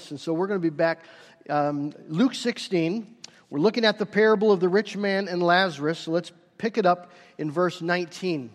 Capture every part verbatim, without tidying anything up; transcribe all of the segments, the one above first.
this. And so we're going to be back, um, Luke sixteen. We're looking at the parable of the rich man and Lazarus. So let's pick it up in verse nineteen.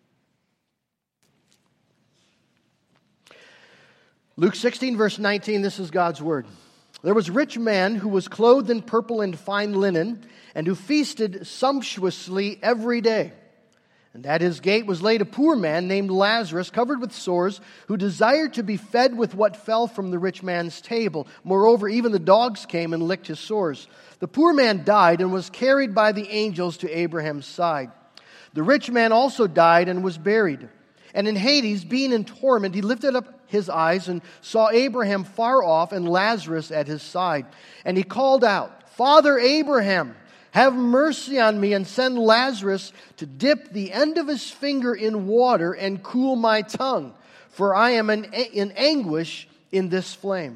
Luke sixteen, verse nineteen, this is God's word. There was a rich man who was clothed in purple and fine linen, and who feasted sumptuously every day. And at his gate was laid a poor man named Lazarus, covered with sores, who desired to be fed with what fell from the rich man's table. Moreover, even the dogs came and licked his sores. The poor man died and was carried by the angels to Abraham's side. The rich man also died and was buried. And in Hades, being in torment, he lifted up his eyes and saw Abraham far off and Lazarus at his side. And he called out, "Father Abraham, have mercy on me and send Lazarus to dip the end of his finger in water and cool my tongue, for I am in, in anguish in this flame."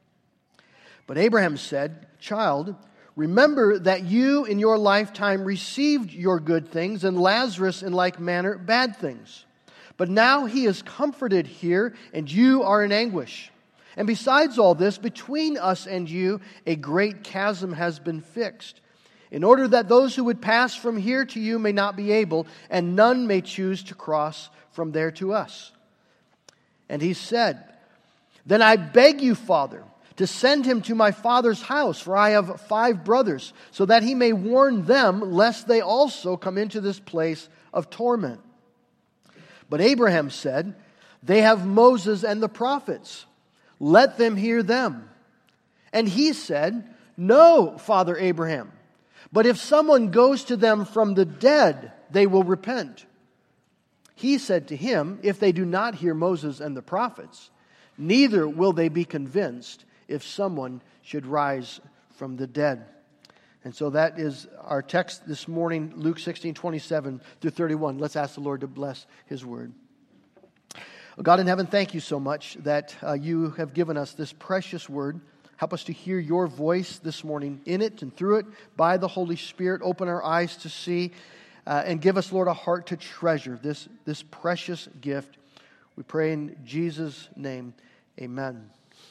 But Abraham said, "Child, remember that you in your lifetime received your good things, and Lazarus in like manner bad things. But now he is comforted here, and you are in anguish. And besides all this, between us and you a great chasm has been fixed, in order that those who would pass from here to you may not be able, and none may choose to cross from there to us." And he said, "Then I beg you, Father, to send him to my father's house, for I have five brothers, so that he may warn them, lest they also come into this place of torment." But Abraham said, "They have Moses and the prophets. Let them hear them." And he said, "No, Father Abraham. But if someone goes to them from the dead, they will repent." He said to him, "If they do not hear Moses and the prophets, neither will they be convinced if someone should rise from the dead." And so that is our text this morning, Luke sixteen, twenty-seven through thirty-one. Let's ask the Lord to bless His word. God in heaven, thank you so much that uh, you have given us this precious word. Help us to hear your voice this morning in it and through it by the Holy Spirit. Open our eyes to see uh, and give us, Lord, a heart to treasure this, this precious gift. We pray in Jesus' name, amen.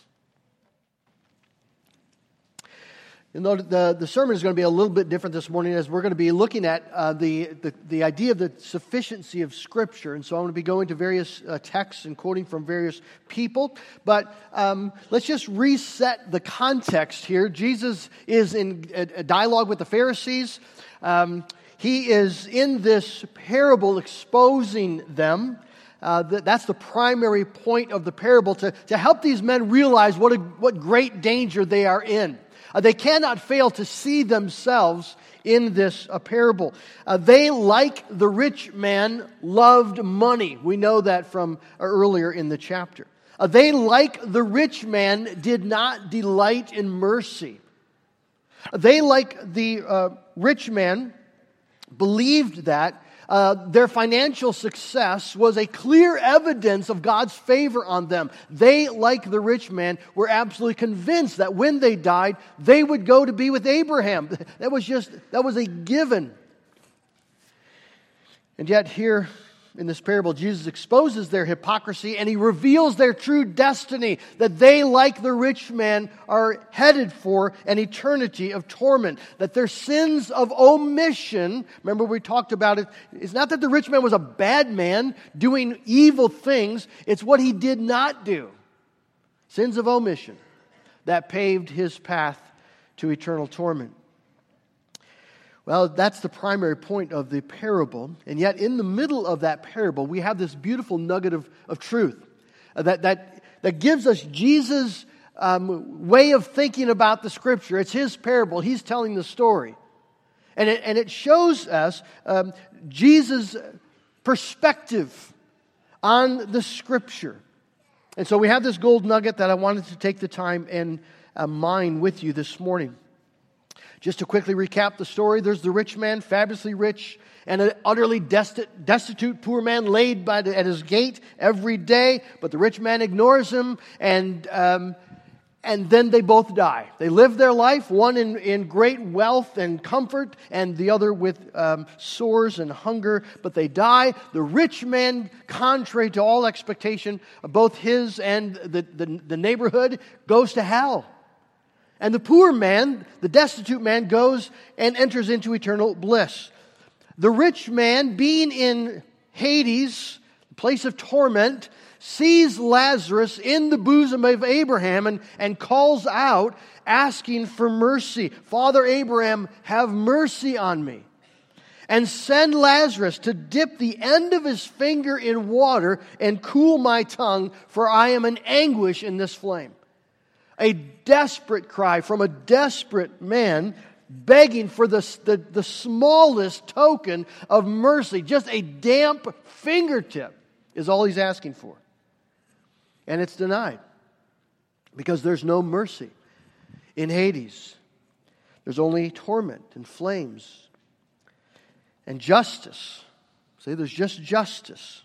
You know, the, the sermon is going to be a little bit different this morning, as we're going to be looking at uh, the, the, the idea of the sufficiency of Scripture. And so I'm going to be going to various uh, texts and quoting from various people. But um, let's just reset the context here. Jesus is in a, a dialogue with the Pharisees. Um, he is in this parable exposing them. Uh, that, that's the primary point of the parable, to, to help these men realize what, a, what great danger they are in. Uh, they cannot fail to see themselves in this uh, parable. Uh, they, like the rich man, loved money. We know that from uh, earlier in the chapter. Uh, they, like the rich man, did not delight in mercy. Uh, they, like the uh, rich man, believed that Uh, their financial success was a clear evidence of God's favor on them. They, like the rich man, were absolutely convinced that when they died, they would go to be with Abraham. That was just, that was a given. And yet here in this parable, Jesus exposes their hypocrisy and He reveals their true destiny, that they, like the rich man, are headed for an eternity of torment. That their sins of omission, remember we talked about it, it's not that the rich man was a bad man doing evil things, it's what he did not do. Sins of omission that paved his path to eternal torment. Well, that's the primary point of the parable. And yet in the middle of that parable, we have this beautiful nugget of, of truth uh, that, that, that gives us Jesus' um, way of thinking about the Scripture. It's His parable. He's telling the story. And it, and it shows us um, Jesus' perspective on the Scripture. And so we have this gold nugget that I wanted to take the time and uh, mine with you this morning. Just to quickly recap the story, there's the rich man, fabulously rich, and an utterly destitute poor man laid by the, at his gate every day. But the rich man ignores him, and um, And then they both die. They live their life, one in, in great wealth and comfort, and the other with um, sores and hunger. But they die. The rich man, contrary to all expectation, both his and the, the, the neighborhood, goes to hell. And the poor man, the destitute man, goes and enters into eternal bliss. The rich man, being in Hades, the place of torment, sees Lazarus in the bosom of Abraham and, and calls out, asking for mercy. Father Abraham, have mercy on me. And send Lazarus to dip the end of his finger in water and cool my tongue, for I am in anguish in this flame. A desperate cry from a desperate man begging for the, the, the smallest token of mercy. Just a damp fingertip is all he's asking for. And it's denied because there's no mercy in Hades. There's only torment and flames and justice. See, there's just justice.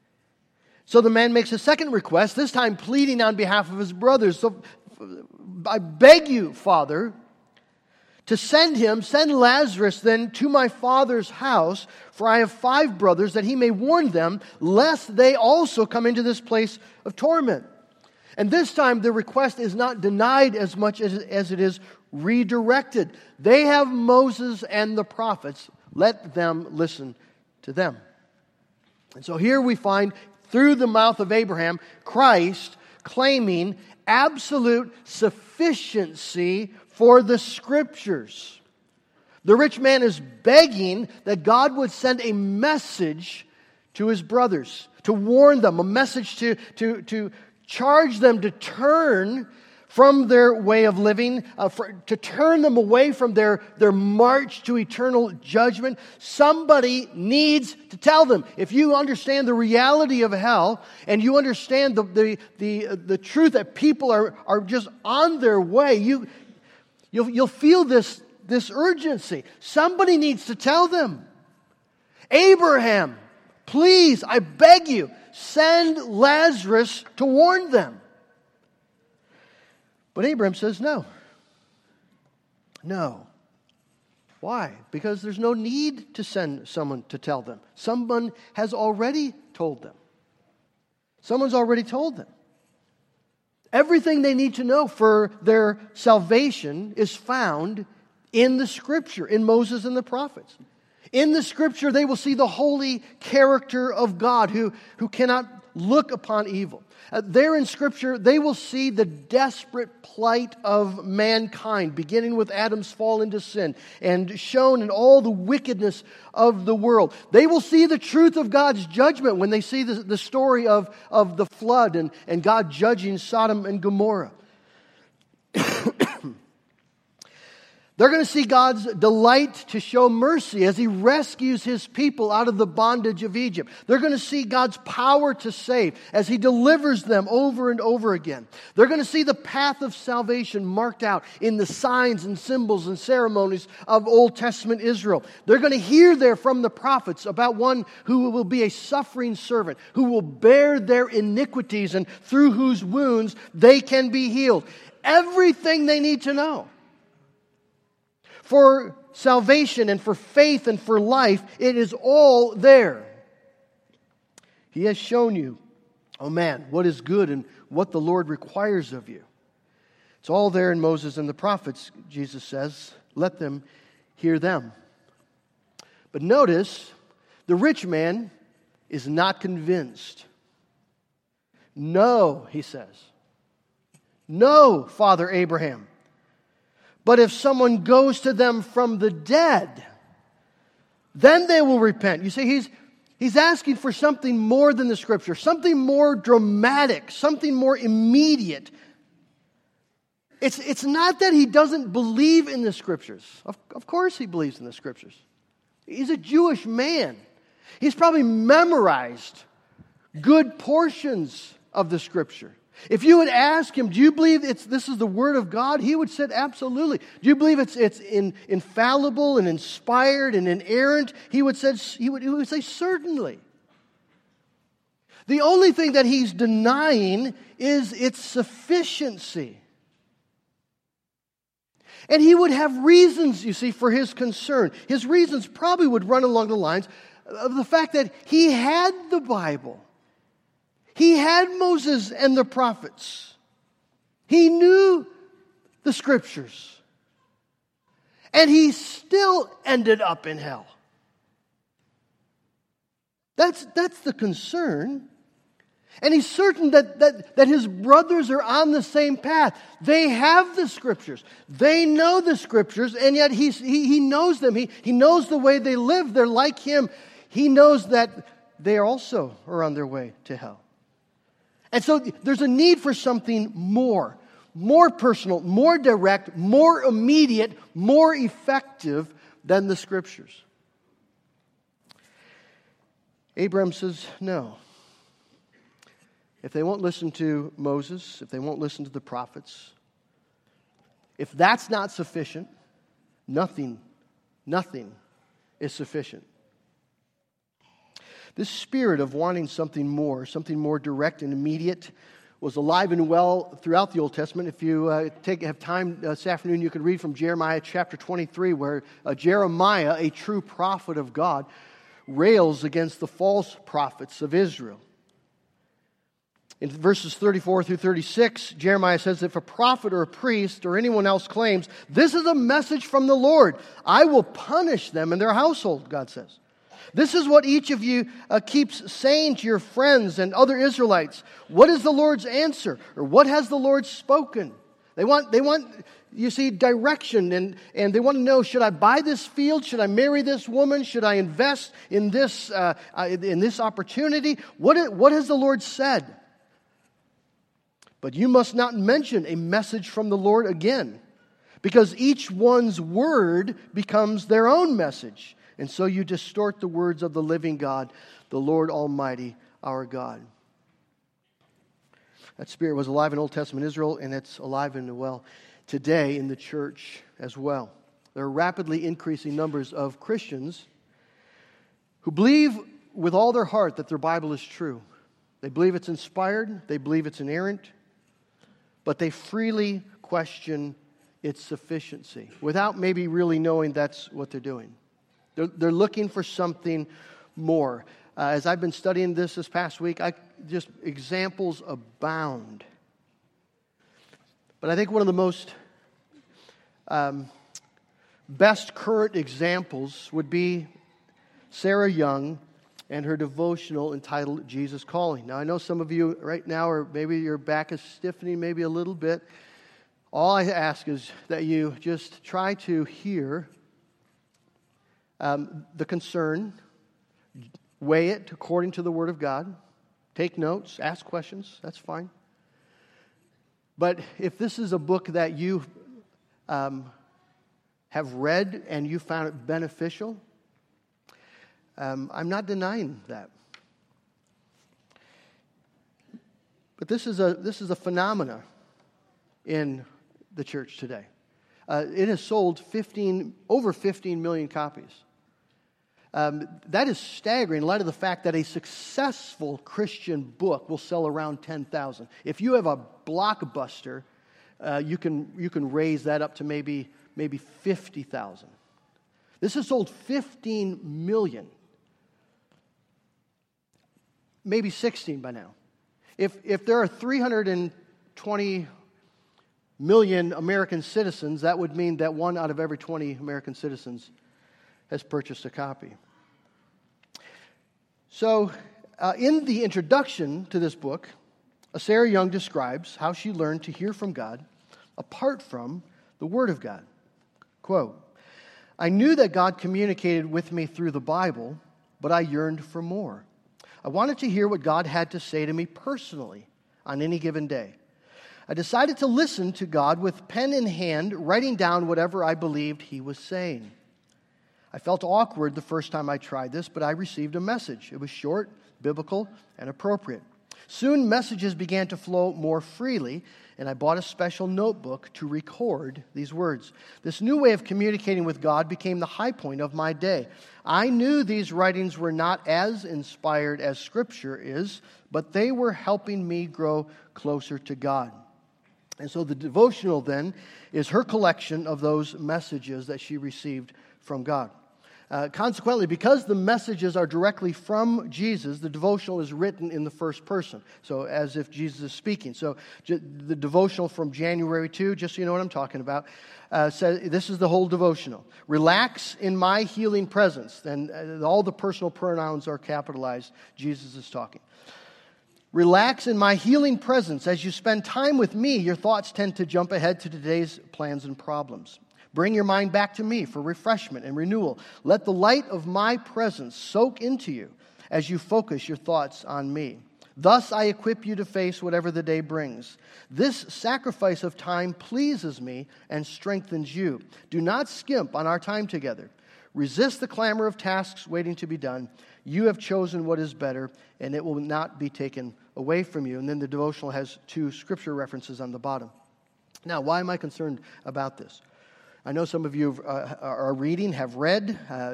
So the man makes a second request, this time pleading on behalf of his brothers. So I beg you, Father, to send him, send Lazarus then to my father's house, for I have five brothers, that he may warn them, lest they also come into this place of torment. And this time the request is not denied as much as, as it is redirected. They have Moses and the prophets. Let them listen to them. And so here we find, through the mouth of Abraham, Christ claiming absolute sufficiency for the Scriptures. The rich man is begging that God would send a message to his brothers, to warn them, a message to, to, to charge them to turn from their way of living, uh, for, to turn them away from their, their march to eternal judgment. Somebody needs to tell them. If you understand the reality of hell, and you understand the, the, the, uh, the truth that people are, are just on their way, you... You'll, you'll feel this, this urgency. Somebody needs to tell them. Abraham, please, I beg you, send Lazarus to warn them. But Abraham says no. No. Why? Because there's no need to send someone to tell them. Someone has already told them. Someone's already told them. Everything they need to know for their salvation is found in the Scripture, in Moses and the prophets. In the Scripture, they will see the holy character of God who, who cannot look upon evil. Uh, there in Scripture, they will see the desperate plight of mankind, beginning with Adam's fall into sin and shown in all the wickedness of the world. They will see the truth of God's judgment when they see the, the story of, of the flood and, and God judging Sodom and Gomorrah. They're going to see God's delight to show mercy as He rescues His people out of the bondage of Egypt. They're going to see God's power to save as He delivers them over and over again. They're going to see the path of salvation marked out in the signs and symbols and ceremonies of Old Testament Israel. They're going to hear there from the prophets about one who will be a suffering servant, who will bear their iniquities and through whose wounds they can be healed. Everything they need to know for salvation and for faith and for life, it is all there. He has shown you, oh man, what is good and what the Lord requires of you. It's all there in Moses and the prophets, Jesus says. Let them hear them. But notice, the rich man is not convinced. No, he says. No, Father Abraham. But if someone goes to them from the dead, then they will repent. You see, he's, he's asking for something more than the Scripture, something more dramatic, something more immediate. It's, it's not that he doesn't believe in the Scriptures. Of, of course he believes in the Scriptures. He's a Jewish man. He's probably memorized good portions of the Scripture. If you would ask him, do you believe it's this is the Word of God? He would say, absolutely. Do you believe it's it's in, infallible and inspired and inerrant? He would, say, he, would, he would say, certainly. The only thing that he's denying is its sufficiency. And he would have reasons, you see, for his concern. His reasons probably would run along the lines of the fact that he had the Bible. He had Moses and the prophets. He knew the Scriptures. And he still ended up in hell. That's, that's the concern. And he's certain that, that, that his brothers are on the same path. They have the Scriptures. They know the Scriptures, and yet he's, he, he knows them. He, he knows the way they live. They're like him. He knows that they also are on their way to hell. And so there's a need for something more, more personal, more direct, more immediate, more effective than the Scriptures. Abraham says, no. If they won't listen to Moses, if they won't listen to the prophets, if that's not sufficient, nothing, nothing is sufficient. This spirit of wanting something more, something more direct and immediate, was alive and well throughout the Old Testament. If you uh, take have time uh, this afternoon, you can read from Jeremiah chapter twenty-three, where uh, Jeremiah, a true prophet of God, rails against the false prophets of Israel. In verses thirty-four through thirty-six, Jeremiah says, if a prophet or a priest or anyone else claims, this is a message from the Lord, I will punish them and their household, God says. This is what each of you uh, keeps saying to your friends and other Israelites. What is the Lord's answer? Or what has the Lord spoken? They want, they want, you see, direction, and, and they want to know, should I buy this field? Should I marry this woman? Should I invest in this, uh, uh, in this opportunity? What, what has the Lord said? But you must not mention a message from the Lord again, because each one's word becomes their own message. And so you distort the words of the living God, the Lord Almighty, our God. That spirit was alive in Old Testament Israel, and it's alive and well today in the church as well. There are rapidly increasing numbers of Christians who believe with all their heart that their Bible is true. They believe it's inspired, they believe it's inerrant, but they freely question its sufficiency without maybe really knowing that's what they're doing. They're, they're looking for something more. Uh, as I've been studying this this past week, I just examples abound. But I think one of the most um, best current examples would be Sarah Young and her devotional entitled Jesus Calling. Now, I know some of you right now, or maybe your back is stiffening maybe a little bit. All I ask is that you just try to hear um, the concern, weigh it according to the Word of God, take notes, ask questions, that's fine. But if this is a book that you um, have read and you found it beneficial, um, I'm not denying that. But this is a this is a phenomena in the church today. Uh, it has sold fifteen over fifteen million copies. Um, that is staggering in light of the fact that a successful Christian book will sell around ten thousand. If you have a blockbuster, uh, you can you can raise that up to maybe maybe fifty thousand. This has sold fifteen million, maybe sixteen by now. If if there are three hundred twenty million American citizens, that would mean that one out of every twenty American citizens has purchased a copy. So, uh, in the introduction to this book, Sarah Young describes how she learned to hear from God apart from the Word of God. Quote, I knew that God communicated with me through the Bible, but I yearned for more. I wanted to hear what God had to say to me personally on any given day. I decided to listen to God with pen in hand, writing down whatever I believed He was saying. I felt awkward the first time I tried this, but I received a message. It was short, biblical, and appropriate. Soon messages began to flow more freely, and I bought a special notebook to record these words. This new way of communicating with God became the high point of my day. I knew these writings were not as inspired as Scripture is, but they were helping me grow closer to God. And so the devotional then is her collection of those messages that she received from God. Uh, consequently, because the messages are directly from Jesus, the devotional is written in the first person, so as if Jesus is speaking. So j- the devotional from January second, just so you know what I'm talking about, uh, says this is the whole devotional. Relax in my healing presence. And uh, all the personal pronouns are capitalized. Jesus is talking. Relax in my healing presence. As you spend time with me, your thoughts tend to jump ahead to today's plans and problems. Bring your mind back to me for refreshment and renewal. Let the light of my presence soak into you as you focus your thoughts on me. Thus I equip you to face whatever the day brings. This sacrifice of time pleases me and strengthens you. Do not skimp on our time together. Resist the clamor of tasks waiting to be done. You have chosen what is better, and it will not be taken away from you. And then the devotional has two scripture references on the bottom. Now, why am I concerned about this? I know some of you uh, are reading, have read, uh,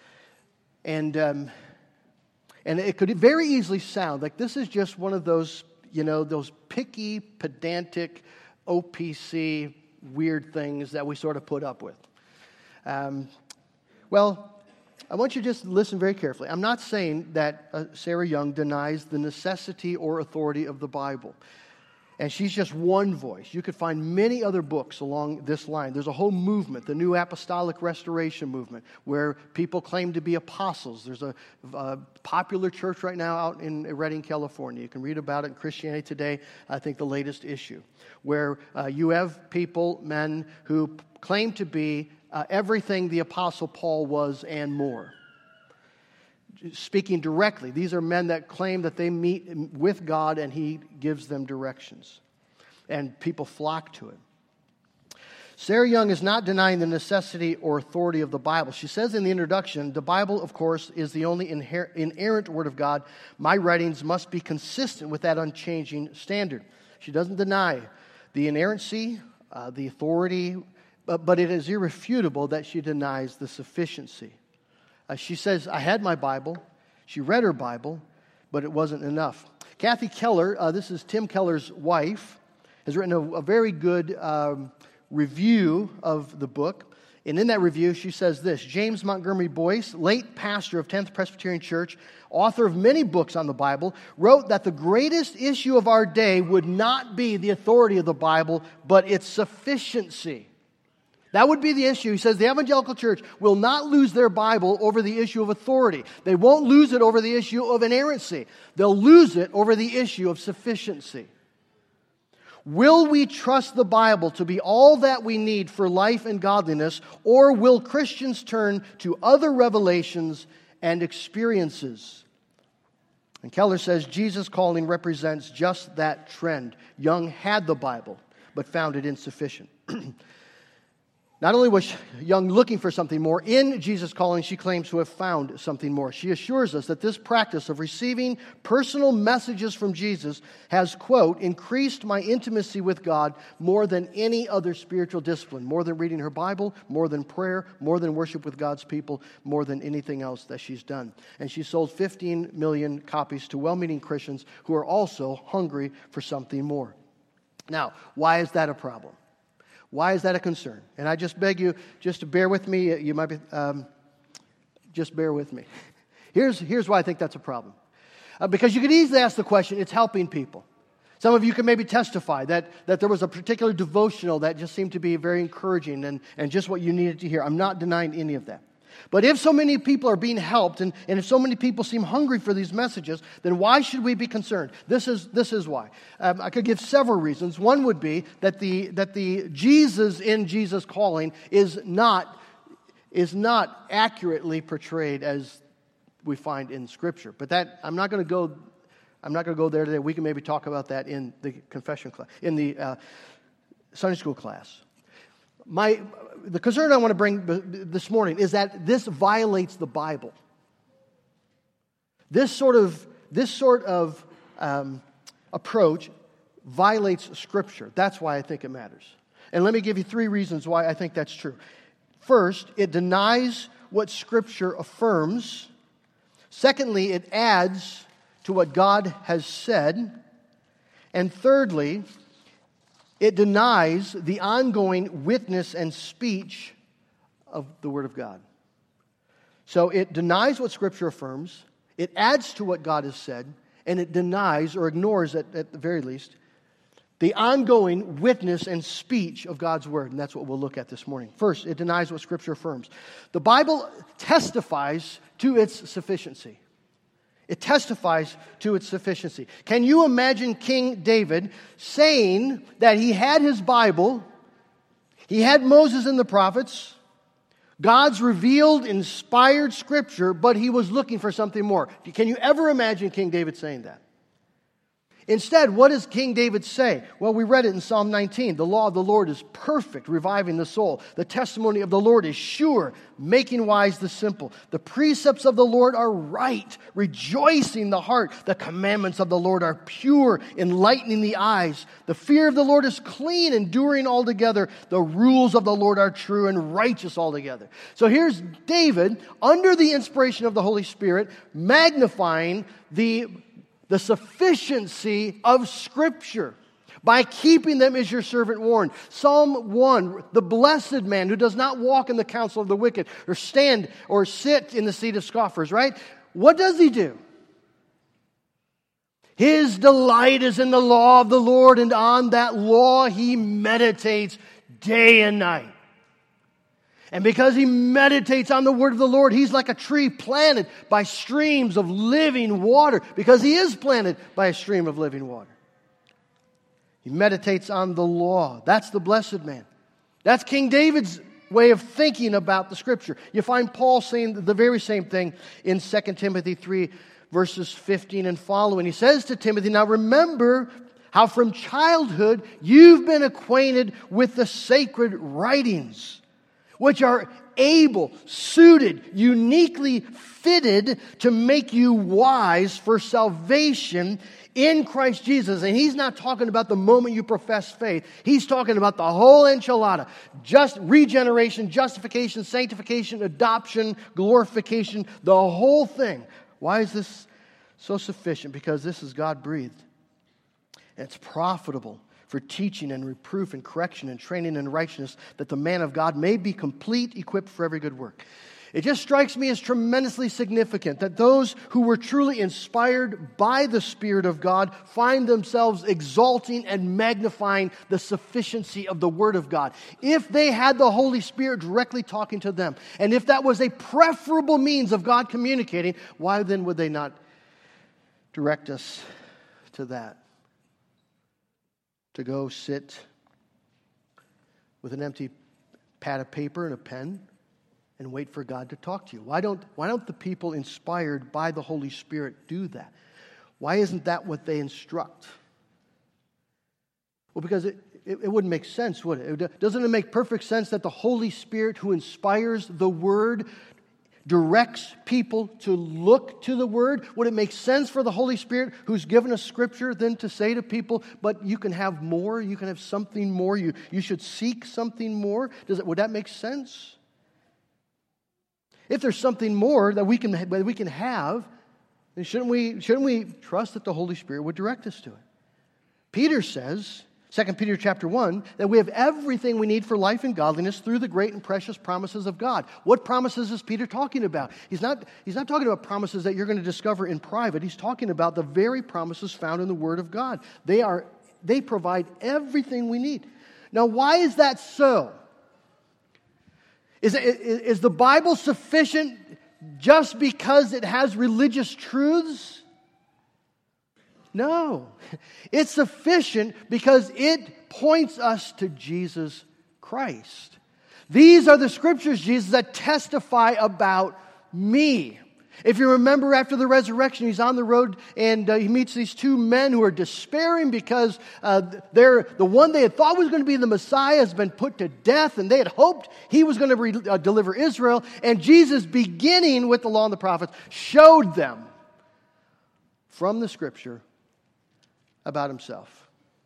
and um, and it could very easily sound like this is just one of those, you know, those picky, pedantic, O P C weird things that we sort of put up with. Um, well, I want you to just listen very carefully. I'm not saying that uh, Sarah Young denies the necessity or authority of the Bible. And she's just one voice. You could find many other books along this line. There's a whole movement, the New Apostolic Restoration movement, where people claim to be apostles. There's a, a popular church right now out in Redding, California. You can read about it in Christianity Today, I think the latest issue, where uh, you have people, men, who claim to be uh, everything the Apostle Paul was and more. Speaking directly. These are men that claim that they meet with God and He gives them directions. And people flock to it. Sarah Young is not denying the necessity or authority of the Bible. She says in the introduction, the Bible, of course, is the only inher- inerrant Word of God. My writings must be consistent with that unchanging standard. She doesn't deny the inerrancy, uh, the authority, but, but it is irrefutable that she denies the sufficiency. Uh, she says, I had my Bible. She read her Bible, but it wasn't enough. Kathy Keller, uh, this is Tim Keller's wife, has written a, a very good um, review of the book. And in that review, she says this: James Montgomery Boyce, late pastor of tenth Presbyterian Church, author of many books on the Bible, wrote that the greatest issue of our day would not be the authority of the Bible, but its sufficiency. That would be the issue. He says the evangelical church will not lose their Bible over the issue of authority. They won't lose it over the issue of inerrancy. They'll lose it over the issue of sufficiency. Will we trust the Bible to be all that we need for life and godliness, or will Christians turn to other revelations and experiences? And Keller says Jesus' calling represents just that trend. Young had the Bible, but found it insufficient. Not only was Young looking for something more, in Jesus' calling, she claims to have found something more. She assures us that this practice of receiving personal messages from Jesus has, quote, increased my intimacy with God more than any other spiritual discipline, more than reading her Bible, more than prayer, more than worship with God's people, more than anything else that she's done. And she sold fifteen million copies to well-meaning Christians who are also hungry for something more. Now, why is that a problem? Why is that a concern? And I just beg you just to bear with me. You might be, um, just bear with me. Here's, here's why I think that's a problem. Uh, because you could easily ask the question, it's helping people. Some of you can maybe testify that, that there was a particular devotional that just seemed to be very encouraging and, and just what you needed to hear. I'm not denying any of that. But if so many people are being helped, and, and if so many people seem hungry for these messages, then why should we be concerned? This is this is why. Um, I could give several reasons. One would be that the that the Jesus in Jesus' calling is not is not accurately portrayed as we find in Scripture. But that I'm not going to go. I'm not going to go there today. We can maybe talk about that in the confession class, in the uh, Sunday school class. My, the concern I want to bring this morning is that this violates the Bible. This sort of, this sort of um, approach violates Scripture. That's why I think it matters. And let me give you three reasons why I think that's true. First, it denies what Scripture affirms. Secondly, it adds to what God has said. And thirdly, it denies the ongoing witness and speech of the Word of God. So it denies what Scripture affirms, it adds to what God has said, and it denies or ignores, at, at the very least, the ongoing witness and speech of God's Word. And that's what we'll look at this morning. First, it denies what Scripture affirms. The Bible testifies to its sufficiency. It testifies to its sufficiency. Can you imagine King David saying that he had his Bible, he had Moses and the prophets, God's revealed, inspired Scripture, but he was looking for something more? Can you ever imagine King David saying that? Instead, what does King David say? Well, we read it in Psalm nineteen. The law of the Lord is perfect, reviving the soul. The testimony of the Lord is sure, making wise the simple. The precepts of the Lord are right, rejoicing the heart. The commandments of the Lord are pure, enlightening the eyes. The fear of the Lord is clean, enduring altogether. The rules of the Lord are true and righteous altogether. So here's David, under the inspiration of the Holy Spirit, magnifying the The sufficiency of Scripture. By keeping them is your servant warned. Psalm one, the blessed man who does not walk in the counsel of the wicked, or stand or sit in the seat of scoffers, right? What does he do? His delight is in the law of the Lord, and on that law he meditates day and night. And because he meditates on the word of the Lord, he's like a tree planted by streams of living water, because he is planted by a stream of living water. He meditates on the law. That's the blessed man. That's King David's way of thinking about the Scripture. You find Paul saying the very same thing in Second Timothy three, verses fifteen and following. He says to Timothy, now remember how from childhood you've been acquainted with the sacred writings, which are able, suited, uniquely fitted to make you wise for salvation in Christ Jesus. And he's not talking about the moment you profess faith. He's talking about the whole enchilada. Just regeneration, justification, sanctification, adoption, glorification, the whole thing. Why is this so sufficient? Because this is God-breathed. And it's profitable for teaching and reproof and correction and training in righteousness, that the man of God may be complete, equipped for every good work. It just strikes me as tremendously significant that those who were truly inspired by the Spirit of God find themselves exalting and magnifying the sufficiency of the Word of God. If they had the Holy Spirit directly talking to them, and if that was a preferable means of God communicating, why then would they not direct us to that? To go sit with an empty pad of paper and a pen and wait for God to talk to you. Why don't, why don't the people inspired by the Holy Spirit do that? Why isn't that what they instruct? Well, because it, it, it wouldn't make sense, would it? Doesn't it make perfect sense that the Holy Spirit who inspires the Word directs people to look to the Word? Would it make sense for the Holy Spirit who's given us Scripture then to say to people, but you can have more, you can have something more, you, you should seek something more? Does it, would that make sense? If there's something more that we can, that we can have, then shouldn't we, shouldn't we trust that the Holy Spirit would direct us to it? Peter says, Second Peter chapter one, that we have everything we need for life and godliness through the great and precious promises of God. What promises is Peter talking about? He's not, he's not talking about promises that you're going to discover in private. He's talking about the very promises found in the Word of God. They are, they provide everything we need. Now, why is that so? Is, it, is the Bible sufficient just because it has religious truths? No. It's sufficient because it points us to Jesus Christ. These are the Scriptures, Jesus, that testify about me. If you remember, after the resurrection, he's on the road and uh, he meets these two men who are despairing because uh, they're, the one they had thought was going to be the Messiah has been put to death, and they had hoped he was going to re- uh, deliver Israel. And Jesus, beginning with the law and the prophets, showed them from the Scripture about himself.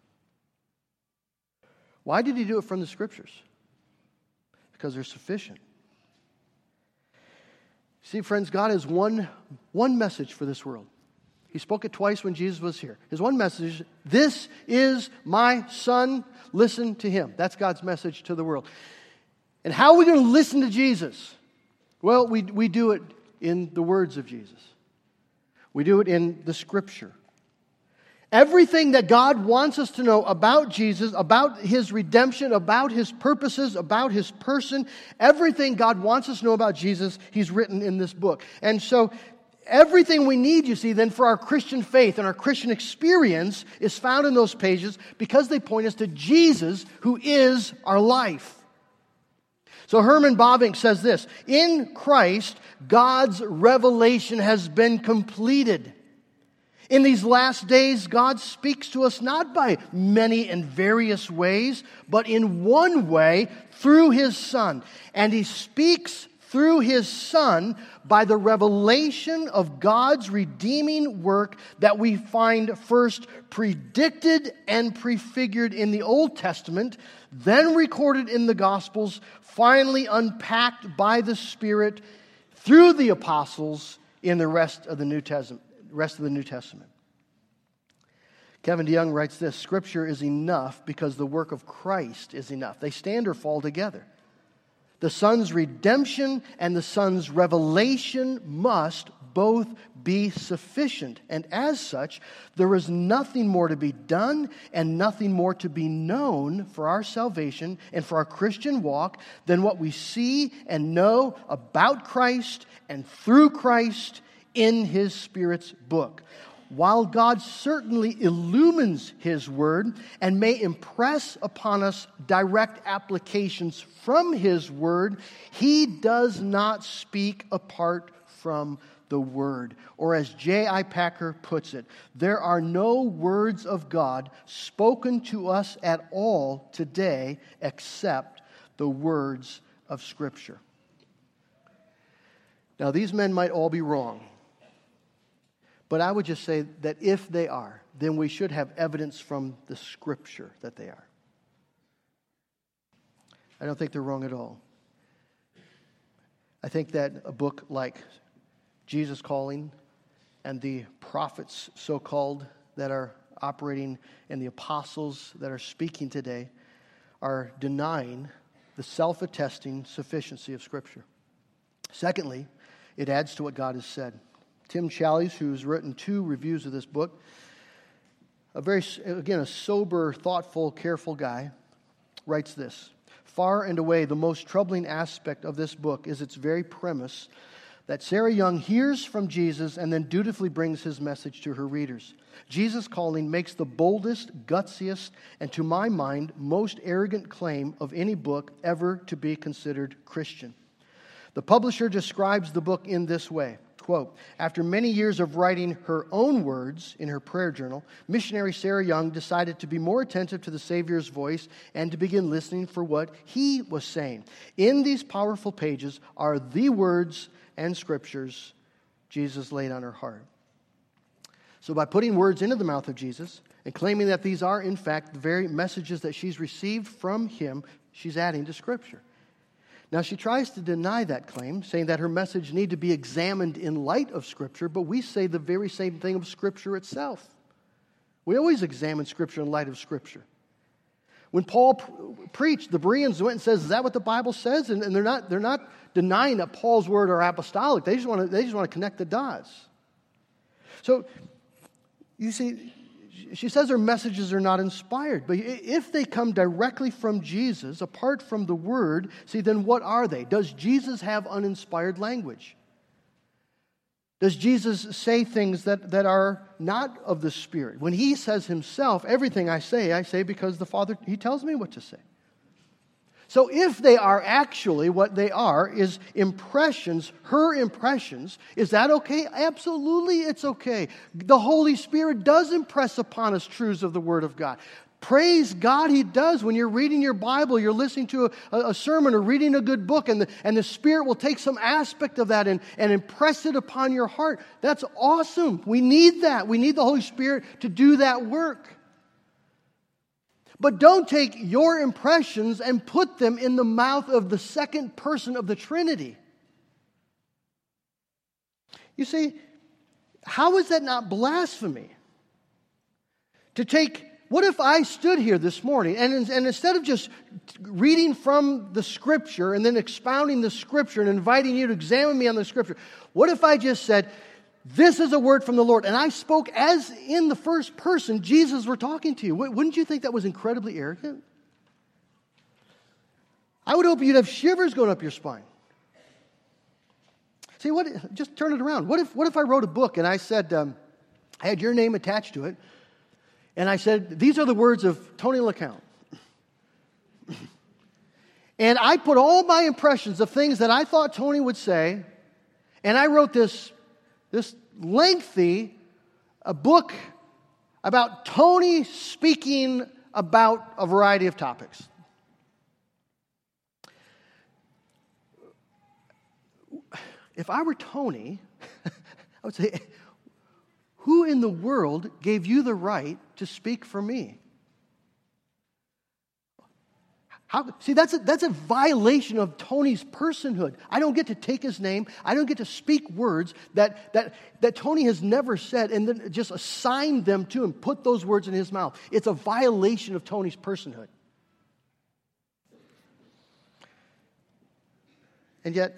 Why did he do it from the Scriptures? Because they're sufficient. See, friends, God has one, one message for this world. He spoke it twice when Jesus was here. His one message, this is my Son, listen to him. That's God's message to the world. And how are we going to listen to Jesus? Well, we, we do it in the words of Jesus. We do it in the Scripture. Everything that God wants us to know about Jesus, about His redemption, about His purposes, about His person, everything God wants us to know about Jesus, He's written in this book. And so, everything we need, you see, then for our Christian faith and our Christian experience is found in those pages because they point us to Jesus, who is our life. So Herman Bavinck says this, in Christ, God's revelation has been completed. In these last days, God speaks to us not by many and various ways, but in one way, through His Son. And He speaks through His Son by the revelation of God's redeeming work that we find first predicted and prefigured in the Old Testament, then recorded in the Gospels, finally unpacked by the Spirit through the apostles in the rest of the New Testament. Rest of the New Testament. Kevin DeYoung writes this, Scripture is enough because the work of Christ is enough. They stand or fall together. The Son's redemption and the Son's revelation must both be sufficient. And as such, there is nothing more to be done and nothing more to be known for our salvation and for our Christian walk than what we see and know about Christ and through Christ in His Spirit's book. While God certainly illumines His Word and may impress upon us direct applications from His Word, He does not speak apart from the Word. Or as J I Packer puts it, there are no words of God spoken to us at all today except the words of Scripture. Now, these men might all be wrong. But I would just say that if they are, then we should have evidence from the Scripture that they are. I don't think they're wrong at all. I think that a book like Jesus Calling and the prophets, so-called, that are operating and the apostles that are speaking today are denying the self-attesting sufficiency of Scripture. Secondly, it adds to what God has said. Tim Challies, who's written two reviews of this book, a very, again, a sober, thoughtful, careful guy, writes this. Far and away, the most troubling aspect of this book is its very premise that Sarah Young hears from Jesus and then dutifully brings His message to her readers. Jesus Calling makes the boldest, gutsiest, and to my mind, most arrogant claim of any book ever to be considered Christian. The publisher describes the book in this way. Quote, after many years of writing her own words in her prayer journal, missionary Sarah Young decided to be more attentive to the Savior's voice and to begin listening for what He was saying. In these powerful pages are the words and scriptures Jesus laid on her heart. So by putting words into the mouth of Jesus and claiming that these are, in fact, the very messages that she's received from Him, she's adding to Scripture. Now, she tries to deny that claim, saying that her message need to be examined in light of Scripture, but we say the very same thing of Scripture itself. We always examine Scripture in light of Scripture. When Paul pre- preached, the Bereans went and says, is that what the Bible says? And, and they're not, they're not denying that Paul's word are apostolic. They just want to, they just want to connect the dots. So, you see, she says her messages are not inspired. But if they come directly from Jesus, apart from the Word, see, then what are they? Does Jesus have uninspired language? Does Jesus say things that, that are not of the Spirit? When He says Himself, everything I say, I say because the Father, He tells me what to say. So if they are actually what they are is impressions, her impressions, is that okay? Absolutely, it's okay. The Holy Spirit does impress upon us truths of the Word of God. Praise God, He does. When you're reading your Bible, you're listening to a, a sermon or reading a good book, and the, and the Spirit will take some aspect of that and, and impress it upon your heart. That's awesome. We need that. We need the Holy Spirit to do that work. But don't take your impressions and put them in the mouth of the second person of the Trinity. You see, how is that not blasphemy? To take, what if I stood here this morning and, and instead of just reading from the Scripture and then expounding the Scripture and inviting you to examine me on the Scripture, what if I just said, this is a word from the Lord, and I spoke as in the first person Jesus were talking to you? Wouldn't you think that was incredibly arrogant? I would hope you'd have shivers going up your spine. See, what? Just turn it around. What if, what if I wrote a book and I said, um, I had your name attached to it, and I said, these are the words of Tony LeCount. And I put all my impressions of things that I thought Tony would say, and I wrote this, this lengthy a book about Tony speaking about a variety of topics. If I were Tony, I would say, who in the world gave you the right to speak for me? How, see, that's a, that's a violation of Tony's personhood. I don't get to take his name. I don't get to speak words that, that, that Tony has never said and then just assign them to him, put those words in his mouth. It's a violation of Tony's personhood. And yet,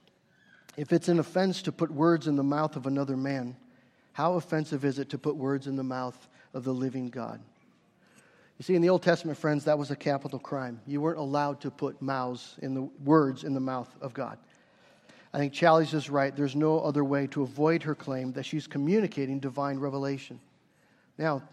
if it's an offense to put words in the mouth of another man, how offensive is it to put words in the mouth of the living God? You see, in the Old Testament, friends, that was a capital crime. You weren't allowed to put mouths in the words in the mouth of God. I think Challies is right. There's no other way to avoid her claim that she's communicating divine revelation. Now,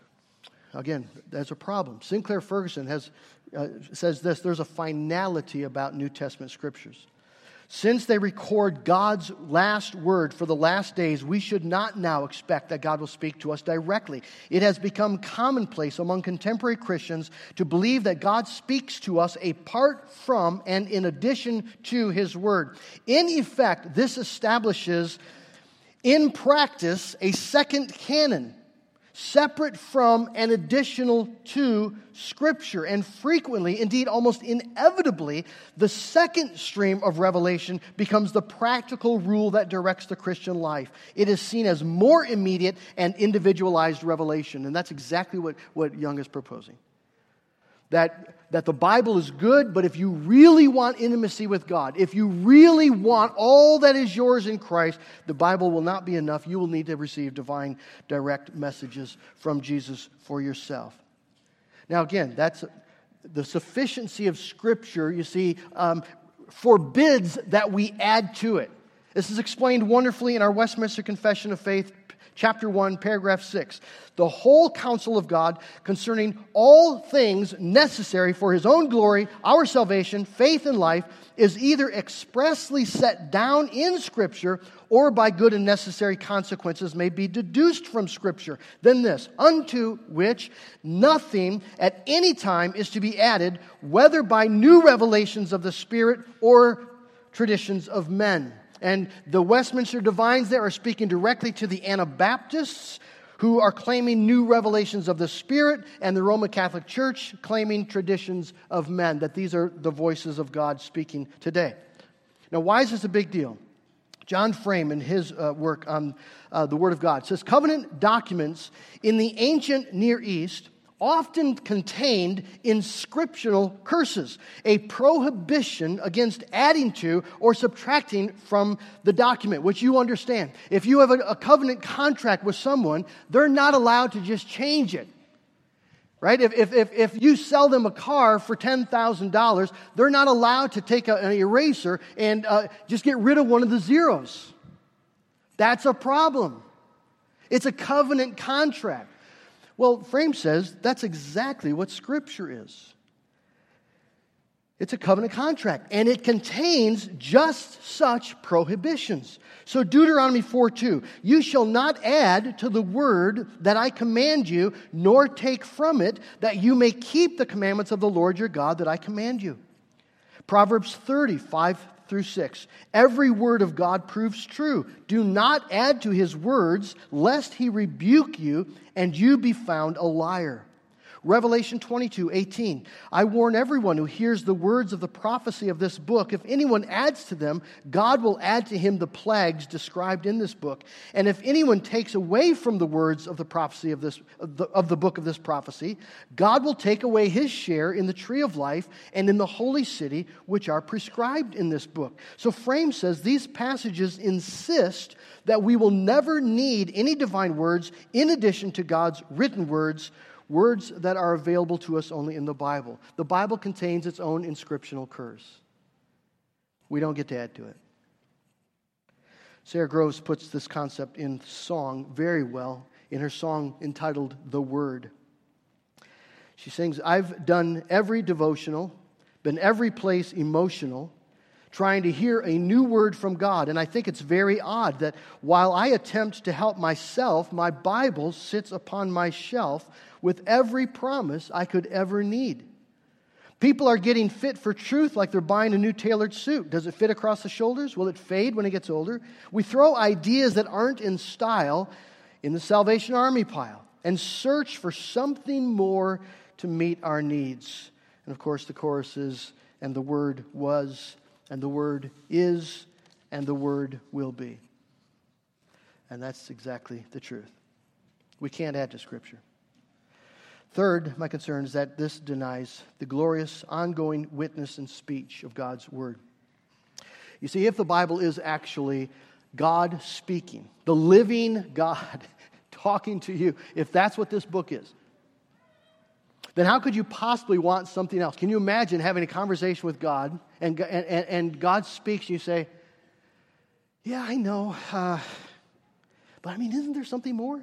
again, there's a problem. Sinclair Ferguson has uh, says this: there's a finality about New Testament scriptures. Since they record God's last word for the last days, we should not now expect that God will speak to us directly. It has become commonplace among contemporary Christians to believe that God speaks to us apart from and in addition to His word. In effect, this establishes, in practice, a second canon, separate from and additional to Scripture. And frequently, indeed almost inevitably, the second stream of revelation becomes the practical rule that directs the Christian life. It is seen as more immediate and individualized revelation. And that's exactly what, what Young is proposing. That, that the Bible is good, but if you really want intimacy with God, if you really want all that is yours in Christ, the Bible will not be enough. You will need to receive divine direct messages from Jesus for yourself. Now again, that's the sufficiency of Scripture, you see, um, forbids that we add to it. This is explained wonderfully in our Westminster Confession of Faith, chapter one, paragraph six. The whole counsel of God concerning all things necessary for His own glory, our salvation, faith, and life is either expressly set down in Scripture or by good and necessary consequences may be deduced from Scripture. Then this, unto which nothing at any time is to be added, whether by new revelations of the Spirit or traditions of men. And the Westminster divines there are speaking directly to the Anabaptists who are claiming new revelations of the Spirit, and the Roman Catholic Church claiming traditions of men, that these are the voices of God speaking today. Now, why is this a big deal? John Frame, in his uh, work on uh, the Word of God, says covenant documents in the ancient Near East often contained inscriptional curses, a prohibition against adding to or subtracting from the document, which you understand. If you have a, a covenant contract with someone, they're not allowed to just change it. Right? If, if, if, if you sell them a car for ten thousand dollars, they're not allowed to take a, an eraser and uh, just get rid of one of the zeros. That's a problem. It's a covenant contract. Well, Frame says that's exactly what Scripture is. It's a covenant contract, and it contains just such prohibitions. So Deuteronomy four two, you shall not add to the word that I command you, nor take from it, that you may keep the commandments of the Lord your God that I command you. Proverbs thirty, five through six. Every word of God proves true. Do not add to His words, lest He rebuke you and you be found a liar. Revelation twenty-two eighteen. I warn everyone who hears the words of the prophecy of this book, if anyone adds to them, God will add to him the plagues described in this book. And if anyone takes away from the words of the prophecy of this of the, of the book of this prophecy, God will take away his share in the tree of life and in the holy city, which are prescribed in this book. So Frame says these passages insist that we will never need any divine words in addition to God's written words, words that are available to us only in the Bible. The Bible contains its own inscriptional curse. We don't get to add to it. Sarah Groves puts this concept in song very well in her song entitled The Word. She sings, I've done every devotional, been every place emotional, trying to hear a new word from God. And I think it's very odd that while I attempt to help myself, my Bible sits upon my shelf with every promise I could ever need. People are getting fit for truth like they're buying a new tailored suit. Does it fit across the shoulders? Will it fade when it gets older? We throw ideas that aren't in style in the Salvation Army pile and search for something more to meet our needs. And of course the chorus is, and the Word was, and the Word is, and the Word will be. And that's exactly the truth. We can't add to Scripture. Third, my concern is that this denies the glorious ongoing witness and speech of God's Word. You see, if the Bible is actually God speaking, the living God talking to you, if that's what this book is, then how could you possibly want something else? Can you imagine having a conversation with God and, and, and God speaks and you say, yeah, I know, uh, but I mean, isn't there something more?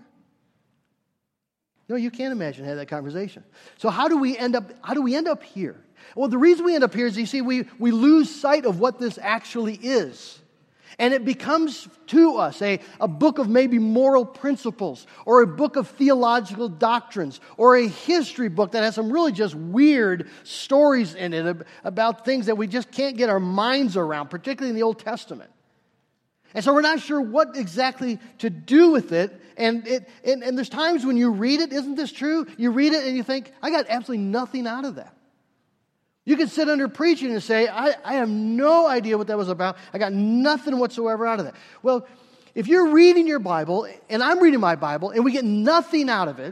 No, you can't imagine having that conversation. So how do we end up, how do we end up here? Well, the reason we end up here is, you see, we, we lose sight of what this actually is. And it becomes to us a, a book of maybe moral principles, or a book of theological doctrines, or a history book that has some really just weird stories in it about things that we just can't get our minds around, particularly in the Old Testament. And so we're not sure what exactly to do with it. And, it, and, and there's times when you read it, isn't this true? You read it and you think, I got absolutely nothing out of that. You can sit under preaching and say, I, I have no idea what that was about. I got nothing whatsoever out of that. Well, if you're reading your Bible, and I'm reading my Bible, and we get nothing out of it,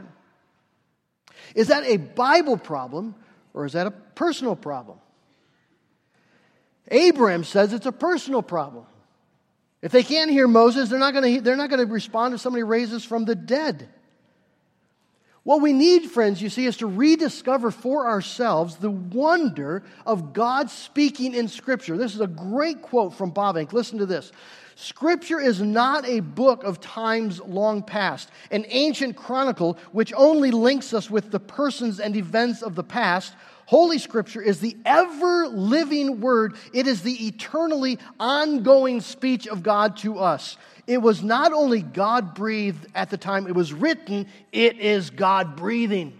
is that a Bible problem, or is that a personal problem? Abraham says it's a personal problem. If they can't hear Moses, they're not going to, they're not going to respond if somebody raises from the dead. What we need, friends, you see, is to rediscover for ourselves the wonder of God speaking in Scripture. This is a great quote from Bavinck. Listen to this. Scripture is not a book of times long past, an ancient chronicle which only links us with the persons and events of the past. Holy Scripture is the ever-living Word. It is the eternally ongoing speech of God to us. It was not only God-breathed at the time it was written, it is God-breathing.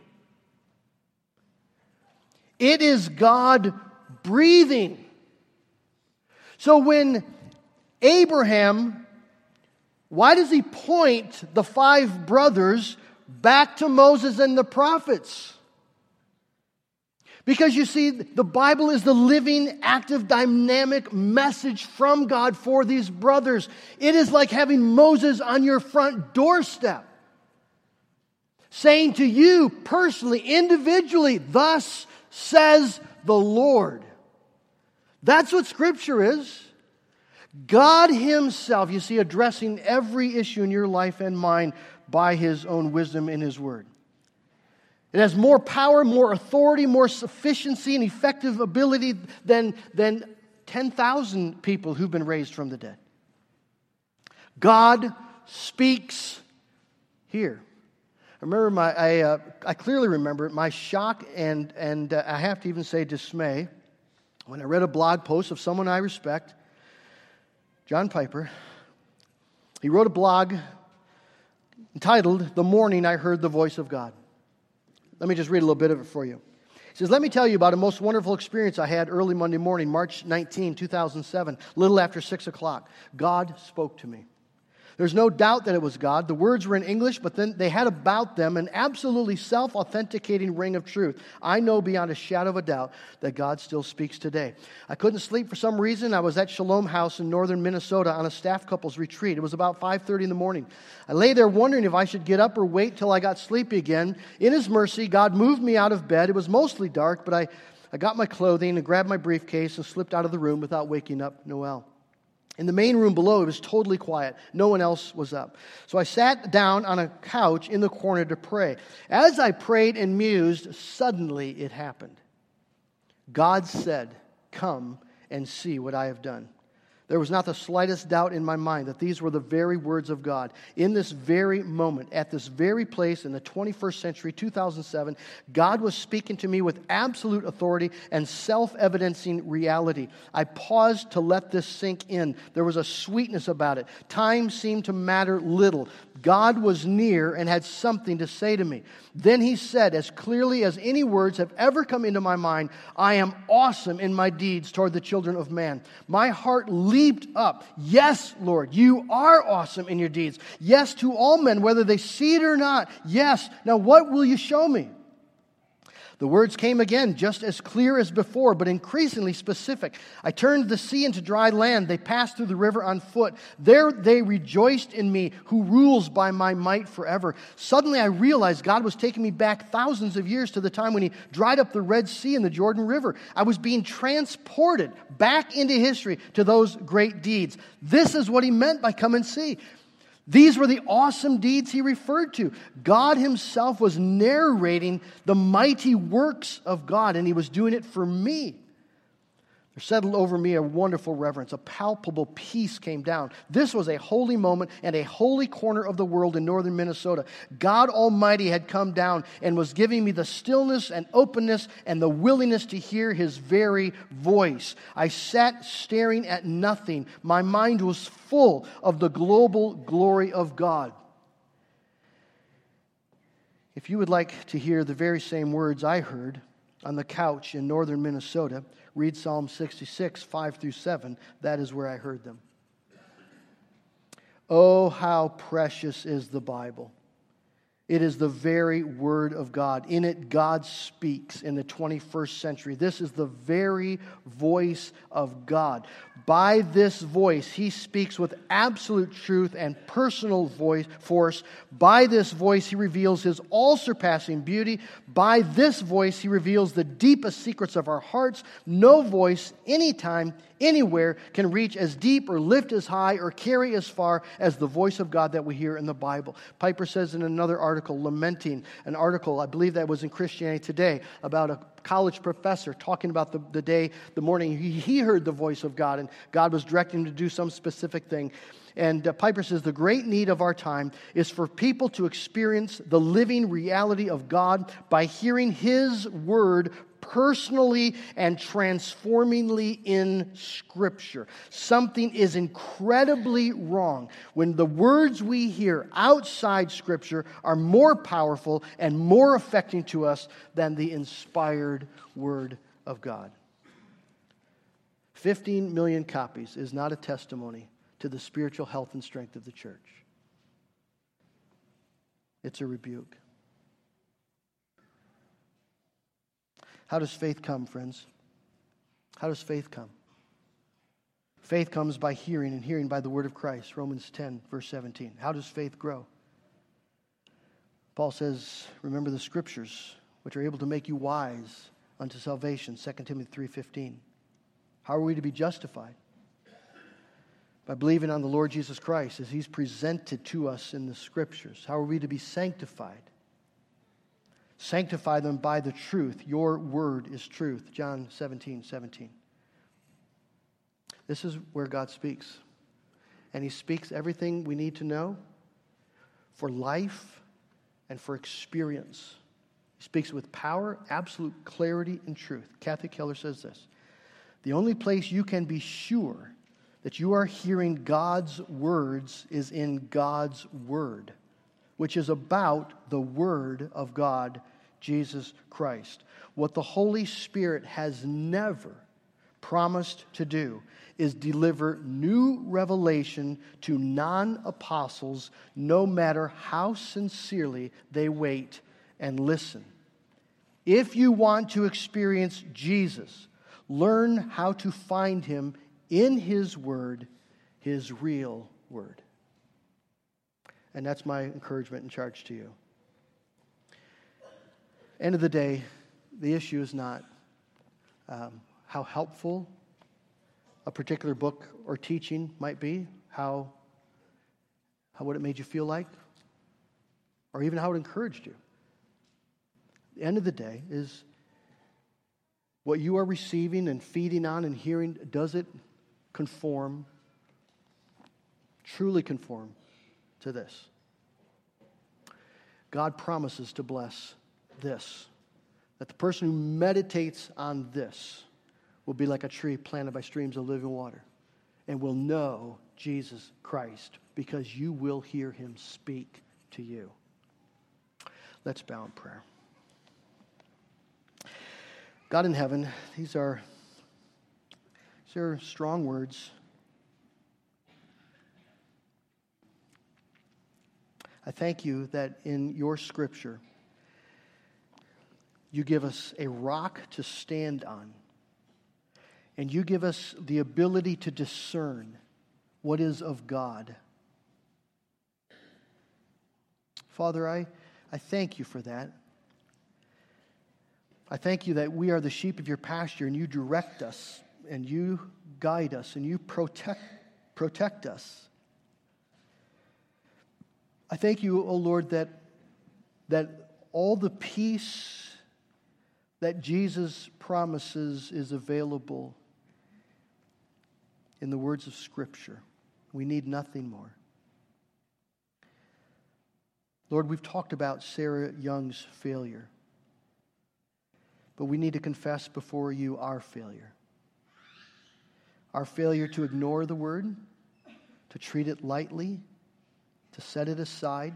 It is God-breathing. So when Abraham, why does he point the five brothers back to Moses and the prophets? Because you see, the Bible is the living, active, dynamic message from God for these brothers. It is like having Moses on your front doorstep, saying to you personally, individually, thus says the Lord. That's what Scripture is. God Himself, you see, addressing every issue in your life and mine by His own wisdom in His Word. It has more power, more authority, more sufficiency and effective ability than, than ten thousand people who've been raised from the dead. God speaks here. I remember my, I, uh, I clearly remember my shock and, and uh, I have to even say dismay when I read a blog post of someone I respect, John Piper. He wrote a blog entitled, "The Morning I Heard the Voice of God." Let me just read a little bit of it for you. He says, let me tell you about a most wonderful experience I had early Monday morning, March nineteenth, two thousand seven, little after six o'clock. God spoke to me. There's no doubt that it was God. The words were in English, but then they had about them an absolutely self-authenticating ring of truth. I know beyond a shadow of a doubt that God still speaks today. I couldn't sleep for some reason. I was at Shalom House in northern Minnesota on a staff couples retreat. It was about five thirty in the morning. I lay there wondering if I should get up or wait till I got sleepy again. In His mercy, God moved me out of bed. It was mostly dark, but I, I got my clothing and grabbed my briefcase and slipped out of the room without waking up Noel. In the main room below, it was totally quiet. No one else was up. So I sat down on a couch in the corner to pray. As I prayed and mused, suddenly it happened. God said, "Come and see what I have done." There was not the slightest doubt in my mind that these were the very words of God. In this very moment, at this very place in the twenty-first century, two thousand seven, God was speaking to me with absolute authority and self-evidencing reality. I paused to let this sink in. There was a sweetness about it. Time seemed to matter little. God was near and had something to say to me. Then He said, as clearly as any words have ever come into my mind, "I am awesome in my deeds toward the children of man." My heart leaped up. Yes, Lord, you are awesome in your deeds. Yes, to all men, whether they see it or not. Yes. Now what will you show me? The words came again, just as clear as before, but increasingly specific. I turned the sea into dry land. They passed through the river on foot. There they rejoiced in me, who rules by my might forever. Suddenly I realized God was taking me back thousands of years to the time when He dried up the Red Sea and the Jordan River. I was being transported back into history to those great deeds. This is what He meant by come and see. These were the awesome deeds He referred to. God Himself was narrating the mighty works of God, and He was doing it for me. There settled over me a wonderful reverence. A palpable peace came down. This was a holy moment and a holy corner of the world in northern Minnesota. God Almighty had come down and was giving me the stillness and openness and the willingness to hear His very voice. I sat staring at nothing. My mind was full of the global glory of God. If you would like to hear the very same words I heard on the couch in northern Minnesota, read Psalm sixty-six, five through seven. That is where I heard them. Oh, how precious is the Bible. It is the very Word of God. In it, God speaks in the twenty-first century. This is the very voice of God. By this voice, He speaks with absolute truth and personal voice, force. By this voice, He reveals His all-surpassing beauty. By this voice, He reveals the deepest secrets of our hearts. No voice, anytime, anywhere, can reach as deep or lift as high or carry as far as the voice of God that we hear in the Bible. Piper says in another article, lamenting an article, I believe that was in Christianity Today, about a college professor talking about the, the day, the morning he, he heard the voice of God, and God was directing him to do some specific thing. And uh, Piper says, the great need of our time is for people to experience the living reality of God by hearing His Word personally and transformingly in Scripture. Something is incredibly wrong when the words we hear outside Scripture are more powerful and more affecting to us than the inspired Word of God. fifteen million copies is not a testimony to the spiritual health and strength of the church. It's a rebuke. How does faith come, friends? How does faith come? Faith comes by hearing, and hearing by the word of Christ. Romans ten, verse seventeen. How does faith grow? Paul says, remember the Scriptures, which are able to make you wise unto salvation. Second Timothy three fifteen. How are we to be justified? By believing on the Lord Jesus Christ as He's presented to us in the Scriptures. How are we to be sanctified? Sanctify them by the truth. Your word is truth. John seventeen seventeen. This is where God speaks. And He speaks everything we need to know for life and for experience. He speaks with power, absolute clarity, and truth. Kathy Keller says this: the only place you can be sure that you are hearing God's words is in God's Word, which is about the Word of God, Jesus Christ. What the Holy Spirit has never promised to do is deliver new revelation to non-apostles, no matter how sincerely they wait and listen. If you want to experience Jesus, learn how to find him in his word, his real word. And that's my encouragement and charge to you. End of the day, the issue is not um, how helpful a particular book or teaching might be, how, how what it made you feel like, or even how it encouraged you. The end of the day is what you are receiving and feeding on and hearing, does it conform, truly conform to this? God promises to bless this, that the person who meditates on this will be like a tree planted by streams of living water and will know Jesus Christ because you will hear him speak to you. Let's bow in prayer. God in heaven, these are, these are strong words. I thank you that in your scripture, you give us a rock to stand on. And you give us the ability to discern what is of God. Father, I, I thank you for that. I thank you that we are the sheep of your pasture and you direct us and you guide us and you protect, protect us. I thank you, O Lord, that, that all the peace that Jesus promises is available in the words of Scripture. We need nothing more. Lord, we've talked about Sarah Young's failure, but we need to confess before you our failure. Our failure to ignore the word, to treat it lightly, to set it aside,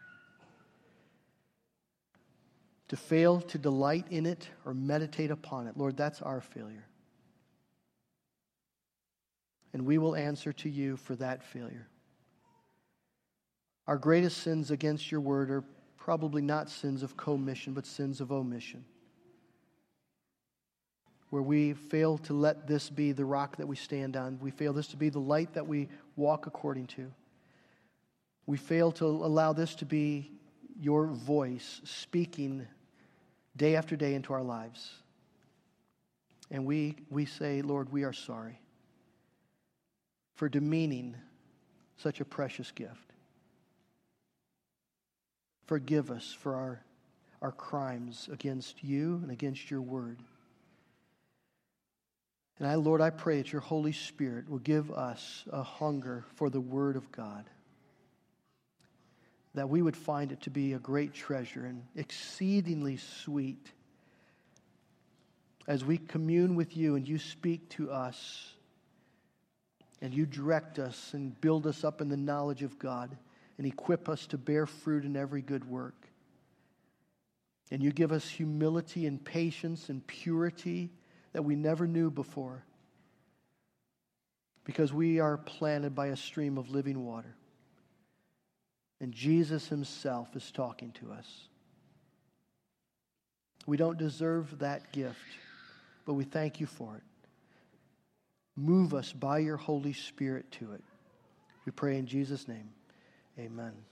to fail to delight in it or meditate upon it. Lord, that's our failure. And we will answer to you for that failure. Our greatest sins against your word are probably not sins of commission, but sins of omission, where we fail to let this be the rock that we stand on. We fail this to be the light that we walk according to. We fail to allow this to be your voice speaking day after day into our lives. And we, we say, Lord, we are sorry for demeaning such a precious gift. Forgive us for our, our crimes against you and against your word. And I, Lord, I pray that your Holy Spirit will give us a hunger for the word of God, that we would find it to be a great treasure and exceedingly sweet as we commune with you and you speak to us and you direct us and build us up in the knowledge of God and equip us to bear fruit in every good work. And you give us humility and patience and purity that we never knew before, because we are planted by a stream of living water. And Jesus himself is talking to us. We don't deserve that gift, but we thank you for it. Move us by your Holy Spirit to it. We pray in Jesus' name. Amen.